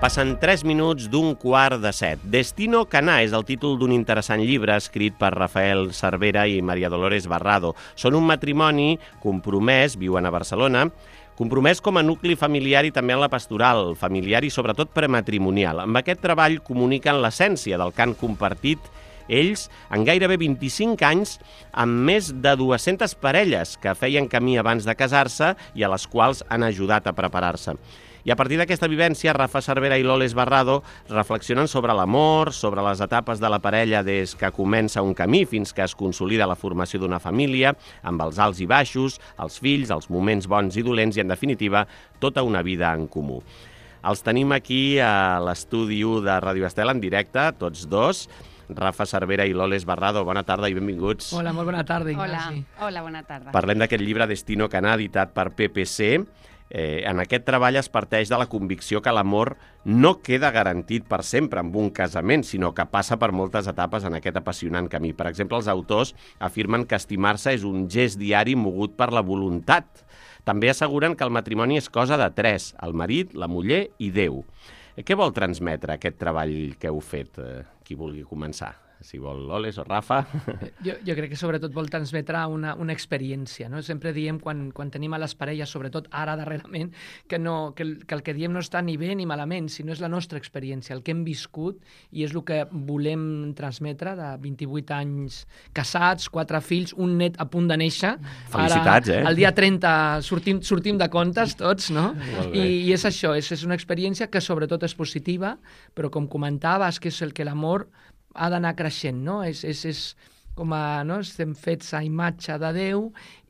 Passen 3 minuts d'1:15. Destino Canà és el títol d'un interessant llibre escrit per Rafael Cervera i Maria Dolores Barrado. Són un matrimoni compromès, viuen a Barcelona, compromès com a nucli familiar i també en la pastoral familiar i sobretot prematrimonial. Amb aquest treball comuniquen l'essència del que han compartit ells en gairebé 25 anys amb més de 200 parelles que feien camí abans de casar-se i a les quals han ajudat a preparar-se. I a partir d'aquesta vivència, Rafa Cervera i Loles Barrado reflexionen sobre l'amor, sobre les etapes de la parella des que comença un camí fins que es consolida la formació d'una família, amb els alts i baixos, els fills, els moments bons i dolents i, en definitiva, tota una vida en comú. Els tenim aquí a l'estudi 1 de Ràdio Estel en directe, tots dos. Rafa Cervera i Loles Barrado, bona tarda i benvinguts. Hola, molt bona tarda, Ignasi. Hola, bona tarda. Parlem d'aquest llibre Destino Canà, editat per PPC. En aquest treball es parteix de la convicció que l'amor no queda garantit per sempre amb un casament, sinó que passa per moltes etapes en aquest apassionant camí. Per exemple, els autors afirmen que estimar-se és un gest diari mogut per la voluntat. També asseguren que el matrimoni és cosa de tres, el marit, la muller i Déu. Què vol transmetre aquest treball que heu fet? Qui vulgui començar? Si vol Loles o Rafa. Jo crec que sobretot vol transmetre una experiència, no? Sempre diem, quan tenim a les parelles, sobretot ara darrerament, que el que diem no està ni bé ni malament, sinó és la nostra experiència, el que hem viscut, i és el que volem transmetre de 28 anys casats, 4 fills, un net a punt de néixer. Felicitats, ara, el dia 30 sortim de comptes tots, no? I és això, és una experiència que sobretot és positiva, però com comentaves, que és el que l'amor ha d'anar creixent, no? És com no? Estem fets a imatge de Déu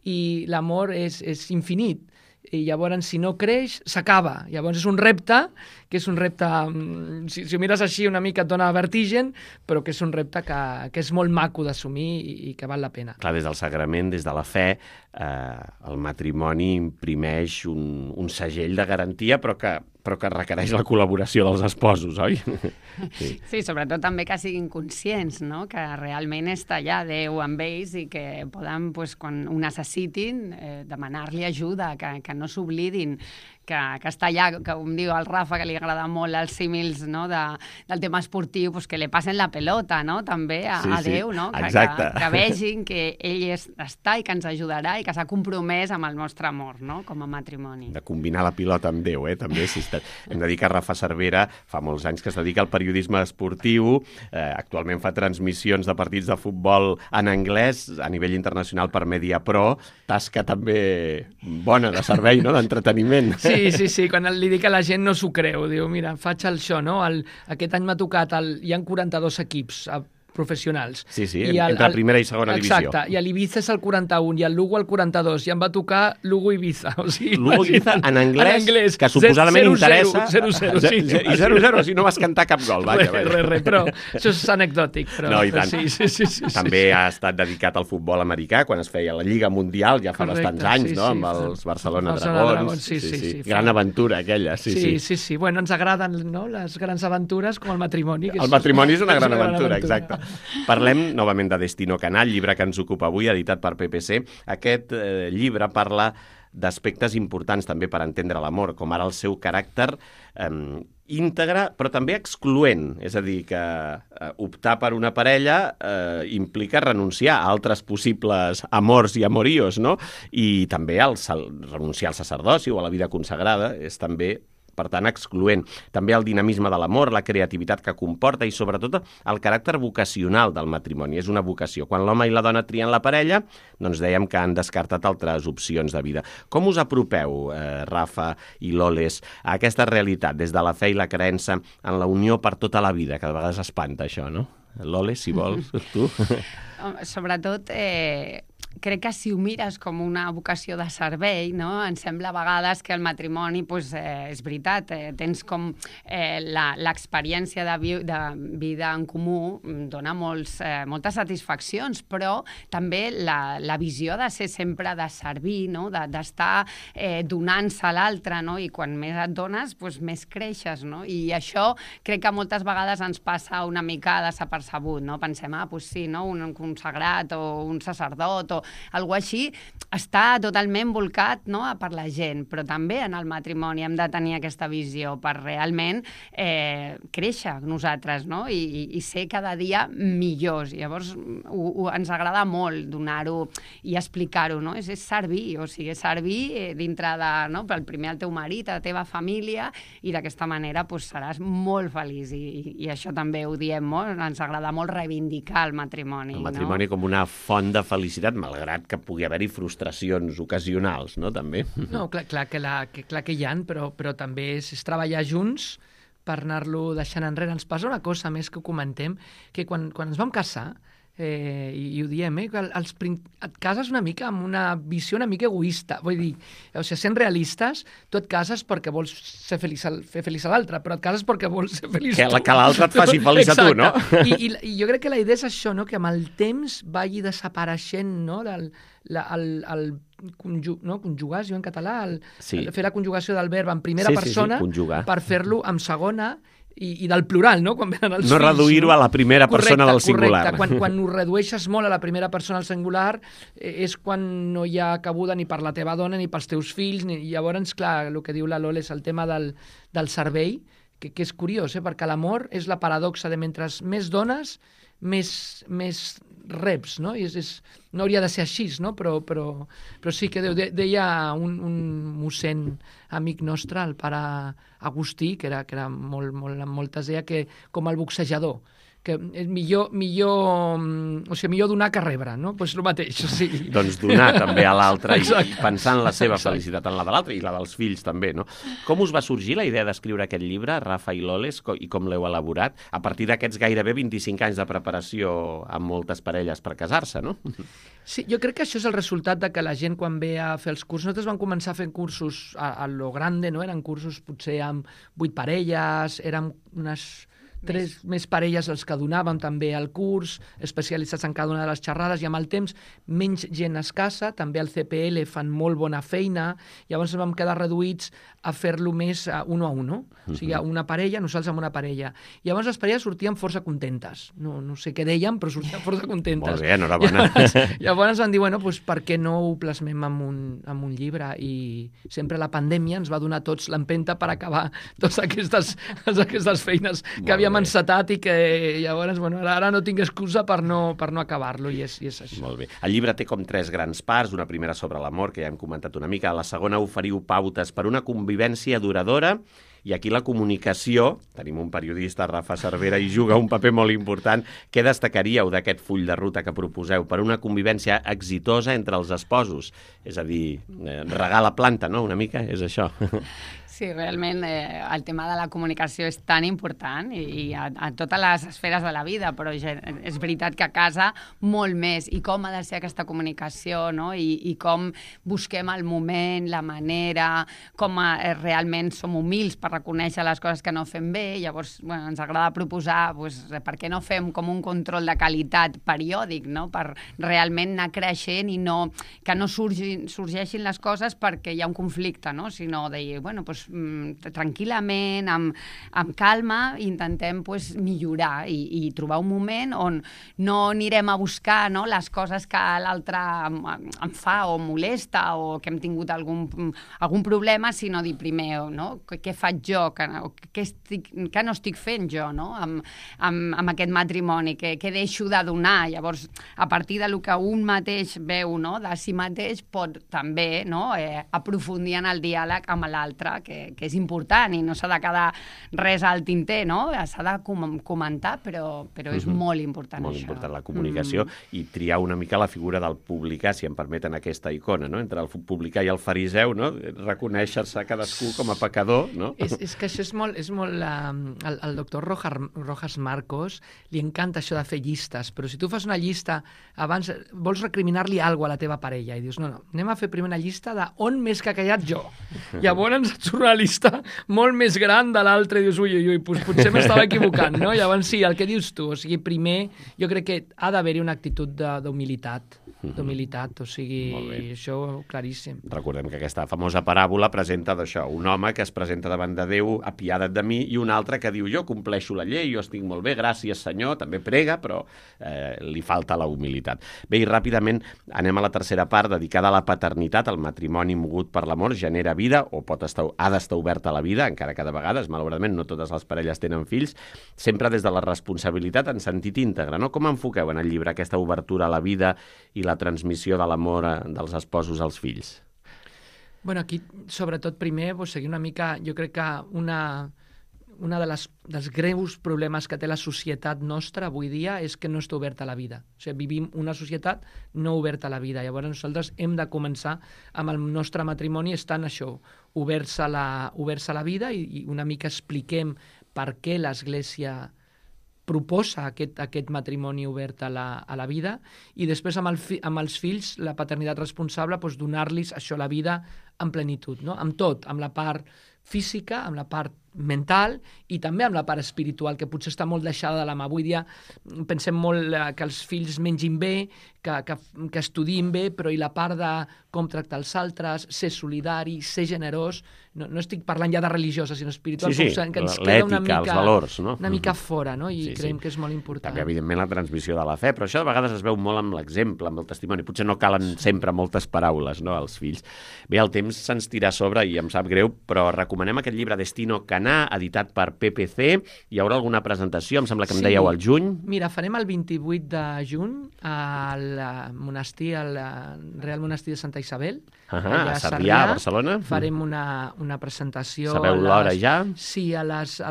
i l'amor és infinit. I llavors, si no creix, s'acaba. Llavors és un repte, que és un repte, si ho mires així una mica et dona vertigen, però que és un repte que és molt maco d'assumir i que val la pena. Clar, des del sagrament, des de la fe, el matrimoni imprimeix un segell de garantia, però que requereix la col·laboració dels esposos, oi? Sí, sobretot també que siguin conscients, no? Que realment està allà Déu amb ells i que poden, quan ho necessitin, demanar-li ajuda, que no s'oblidin, que està allà, que com diu el Rafa, que li agrada molt els símils, no? del tema esportiu, que li passen la pelota, no? També a Déu, no? Que vegin que ell està i que ens ajudarà i que s'ha compromès amb el nostre amor, no? Com a matrimoni. De combinar la pilota amb Déu, també. Hem de dir que Rafa Cervera fa molts anys que es dedica al periodisme esportiu, actualment fa transmissions de partits de futbol en anglès a nivell internacional per Mediapro, tasca també bona de servei, no? D'entreteniment. Sí, quan li dic a la gent no s'ho creu, diu, mira, faig això, no? Aquest any m'ha tocat, hi ha 42 equips professionals. Sí, entre primera i segona divisió. Exacte, i l'Ibiza és el 41, i el Lugo el 42, i em va tocar Lugo-Ibiza. Lugo-Ibiza en anglès, que suposadament interessa... 0-0, sí. I 0-0, si no vas cantar cap gol, vaja. Res, però això és anecdòtic. No, i tant. També ha estat dedicat al futbol americà, quan es feia la Lliga Mundial, ja fa bastants anys, no?, amb els Barcelona Dragons. Sí. Gran aventura, aquella, sí. Sí, bueno, ens agraden, no?, les grans aventures, com el matrimoni. El matrimoni és una gran aventura, exacte. Parlem novament de Destino Canà, el llibre que ens ocupa avui, editat per PPC. Aquest llibre parla d'aspectes importants també per entendre l'amor, com ara el seu caràcter íntegre, però també excloent. És a dir, que optar per una parella implica renunciar a altres possibles amors i amoríos, no? I també renunciar al sacerdoci o a la vida consagrada és també, per tant, excloent. També el dinamisme de l'amor, la creativitat que comporta i, sobretot, el caràcter vocacional del matrimoni. És una vocació. Quan l'home i la dona trien la parella, doncs dèiem que han descartat altres opcions de vida. Com us apropeu, Rafa i Loles, a aquesta realitat, des de la fe i la creença en la unió per tota la vida, que de vegades espanta això, no? Loles, si vols, tu. Sobretot, crec que si ho mires com una vocació de servei, no? Em sembla a vegades que el matrimoni, és veritat, tens com l'experiència de vida en comú, dona moltes satisfaccions, però també la visió de ser sempre de servir, no? D'estar donant-se a l'altre, no? I quan més et dones, més creixes, no? I això crec que moltes vegades ens passa una mica desapercebut, no? Pensem, sí, no? Un consagrat o un sacerdot, algú així està totalment volcat, no?, per la gent, però també en el matrimoni hem de tenir aquesta visió per realment créixer nosaltres, no?, i ser cada dia millors. Llavors ens agrada molt donar-ho i explicar-ho, no? És servir, o sigui, servir dintre de, no?, primer el teu marit, la teva família, i d'aquesta manera pues, seràs molt feliç, i això també ho diem molt, ens agrada molt reivindicar el matrimoni. El matrimoni, no?, com una font de felicitat, malgrat que pugui haver-hi frustracions ocasionals, no?, també. No, clar que hi ha, però també és treballar junts per anar-lo deixant enrere. Ens passa una cosa més que ho comentem, que quan ens vam casar, i ho diem, et cases una mica amb una visió una mica egoista, vull dir, o sigui, sent realistes, tu et cases perquè vols fer feliç a l'altre, però et cases perquè vols ser feliç tu. Que l'altre et faci feliç a tu, no? I jo crec que la idea és això, no?, que amb el temps vagi desapareixent, no?, conjugar, es diu en català, fer la conjugació del verb en primera persona per fer-lo en segona, i del plural, no?, quan venen els fills. No reduir-ho a la primera persona del singular. Correcte, quan ho redueixes molt a la primera persona al singular és quan no hi ha cabuda ni per la teva dona ni pels teus fills, i llavors, clar, el que diu la Lola és el tema del servei, que és curiós, perquè l'amor és la paradoxa de mentre més dones, més reps, no? No hauria de ser així, no? Però sí que deia un mossèn amic nostre, el pare Agustí, que era molt deia que com el boxejador, que és millor donar que rebre, no? Doncs el mateix, o sigui. Doncs donar també a l'altre i pensar en la seva felicitat, en la de l'altre i la dels fills també, no? Com us va sorgir la idea d'escriure aquest llibre, Rafa i Loles, i com l'heu elaborat, a partir d'aquests gairebé 25 anys de preparació amb moltes parelles per casar-se, no? Sí, jo crec que això és el resultat de que la gent quan ve a fer els cursos, nosaltres vam començar fent cursos a lo grande, no? Eren cursos potser amb 8 parelles, érem unes 3 més parelles els que donàvem també al curs, especialitzats en cada una de les xerrades, i amb el temps menys gent es casa, també al CPL fan molt bona feina, llavors ens vam quedar reduïts a fer-lo més uno a uno, o sigui, una parella, nosaltres amb una parella. Llavors les parelles sortien força contentes, no sé què deien, però sortien força contentes. Molt bé, enhorabona. Llavors vam dir, bueno, doncs per què no ho plasmem amb un llibre? I sempre la pandèmia ens va donar a tots l'empenta per acabar totes aquestes feines que havíem encetat i que llavors, bueno, ara no tinc excusa per no acabar-lo, i és això. Molt bé. El llibre té com 3 grans parts, una primera sobre l'amor, que ja hem comentat una mica, la segona oferiu pautes per una convivència duradora, i aquí la comunicació, tenim un periodista, Rafa Cervera, i juga un paper molt important. Què destacaríeu d'aquest full de ruta que proposeu per una convivència exitosa entre els esposos? És a dir, regar la planta, no?, una mica, és això. Sí, realment el tema de la comunicació és tan important i a totes les esferes de la vida, però és veritat que a casa molt més. I com ha de ser aquesta comunicació, no? I com busquem el moment, la manera, com realment som humils per reconèixer les coses que no fem bé. Llavors, bueno, ens agrada proposar per què no fem com un control de qualitat periòdic, no? Per realment anar creixent i que no sorgeixin les coses perquè hi ha un conflicte, no? Sinó de dir, bueno, doncs tranquil·lament, amb calma, intentem millorar i trobar un moment on no anirem a buscar, no, les coses que l'altre em fa o molesta o que hem tingut algun problema, sinó dir primer, no, què faig jo, què no estic fent jo, no, amb aquest matrimoni, què deixo de donar. Llavors, a partir del que un mateix veu, no, de si mateix, pot també, no, aprofundir en el diàleg amb l'altre, que és important i no s'ha de quedar res al tinter, no? S'ha de comentar, però és molt important molt això. Molt important la comunicació i triar una mica la figura del publicà, si em permeten aquesta icona, no? Entre el publicà i el fariseu, no? Reconèixer-se cadascú com a pecador, no? És que això és molt al doctor Rojas Marcos li encanta això de fer llistes, però si tu fas una llista abans, vols recriminar-li alguna cosa a la teva parella i dius, no, anem a fer primer una llista d'on més que callat jo. Llavors et surt una llista molt més gran de l'altre, i dius, ui, potser m'estava equivocant, no? Llavors, sí, el que dius tu, o sigui, primer, jo crec que ha d'haver-hi una actitud d'humilitat, o sigui, això claríssim. Recordem que aquesta famosa paràbola presenta d'això, un home que es presenta davant de Déu, apiada't de mi, i un altre que diu, jo compleixo la llei, jo estic molt bé, gràcies Senyor, també prega, però li falta la humilitat. Bé, i ràpidament anem a la tercera part, dedicada a la paternitat. El matrimoni mogut per l'amor genera vida, o ha d'estar obert a la vida, encara que de vegades, malauradament, no totes les parelles tenen fills, sempre des de la responsabilitat en sentit íntegre, no? Com enfoqueu en el llibre aquesta obertura a la vida i la transmissió de l'amor dels esposos als fills? Bueno, aquí, sobretot, primer, seguir una mica, jo crec que una dels greus problemes que té la societat nostra avui dia és que no està oberta a la vida. O sigui, vivim una societat no oberta a la vida. Llavors nosaltres hem de començar amb el nostre matrimoni estant això, oberts a la vida, i una mica expliquem per què l'Església proposa aquest matrimoni obert a la vida, i després amb els fills, la paternitat responsable, donar-los això, la vida en plenitud, no? Amb tot, amb la part física, amb la part mental i també amb la part espiritual, que potser està molt deixada de la mà. Avui dia pensem molt que els fills mengin bé, que estudiïn bé, però i la part de com tractar els altres, ser solidari, ser generós, no estic parlant ja de religiosa, sinó espiritual, sí, que ens queda una mica, els valors, no? Una mica fora, no? I creiem que és molt important. També, evidentment, la transmissió de la fe, però això a vegades es veu molt amb l'exemple, amb el testimoni. Potser no calen sempre moltes paraules, no?, als fills. Bé, el temps se'ns tira a sobre i em sap greu, però recomanem aquest llibre Destino Canà, editat per PPC. Hi haurà alguna presentació? Em sembla que em dèieu al juny. Mira, farem el 28 de juny al monestir, al Real Monestir de Santa Isabel, a Sarrià, a Barcelona. Farem una presentació. Sabeu l'hora ja? Sí, a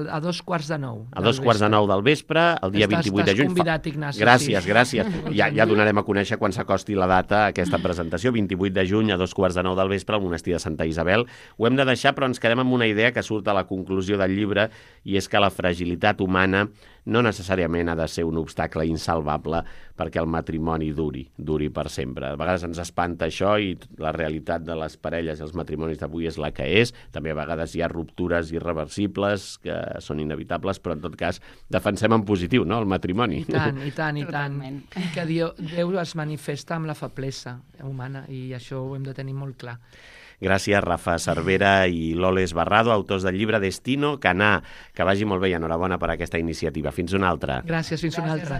2:15. A 2:15 del vespre, el dia 28 de juny. Estàs convidat, Ignasi. Gràcies, gràcies. Ja donarem a conèixer quan s'acosti la data aquesta presentació, 28 de juny a 2:15 del vespre al Monestir de Santa Isabel. Ho hem de deixar, però ens quedem amb una idea que surt a la conclusió del llibre, i és que la fragilitat humana no necessàriament ha de ser un obstacle insalvable perquè el matrimoni duri per sempre. A vegades ens espanta això, i la realitat de les parelles i els matrimonis d'avui és la que és. També a vegades hi ha ruptures irreversibles que són inevitables, però en tot cas defensem en positiu, no?, el matrimoni. I tant. I que Déu es manifesta amb la feblesa humana, i això ho hem de tenir molt clar. Gràcies, Rafa Cervera i Loles Barrado, autors del llibre Destino Canà. Que vagi molt bé i enhorabona per aquesta iniciativa. Fins una altra. Gràcies, fins una altra.